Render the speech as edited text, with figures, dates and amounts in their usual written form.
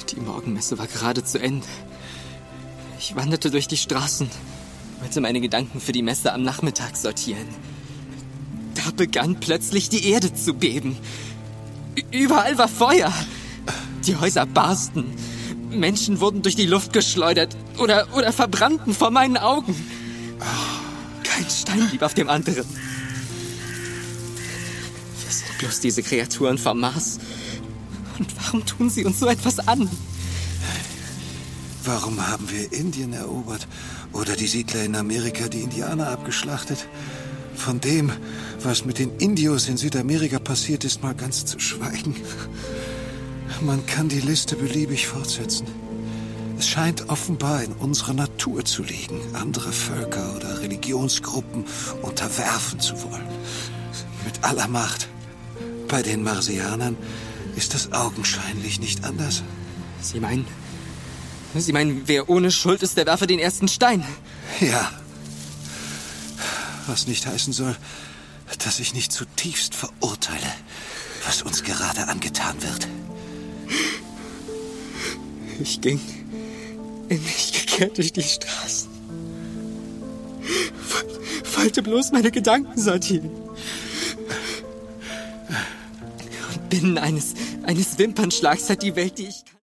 Die Morgenmesse war gerade zu Ende. Ich wanderte durch die Straßen, wollte meine Gedanken für die Messe am Nachmittag sortieren. Da begann plötzlich die Erde zu beben. Überall war Feuer. Die Häuser barsten. Menschen wurden durch die Luft geschleudert oder verbrannten vor meinen Augen. Kein Stein blieb auf dem anderen. Wir sind bloß diese Kreaturen vom Mars. Und warum tun sie uns so etwas an? Warum haben wir Indien erobert? Oder die Siedler in Amerika die Indianer abgeschlachtet? Von dem, was mit den Indios in Südamerika passiert ist, mal ganz zu schweigen. Man kann die Liste beliebig fortsetzen. Es scheint offenbar in unserer Natur zu liegen, andere Völker oder Religionsgruppen unterwerfen zu wollen. Mit aller Macht. Bei den Marsianern ist das augenscheinlich nicht anders. Sie meinen, wer ohne Schuld ist, der werfe den ersten Stein? Ja. Was nicht heißen soll, dass ich nicht zutiefst verurteile, was uns gerade angetan wird. Ich ging in mich gekehrt durch die Straßen. Wollte bloß meine Gedanken sortieren. Und binnen eines Wimpernschlags hat die Welt, die ich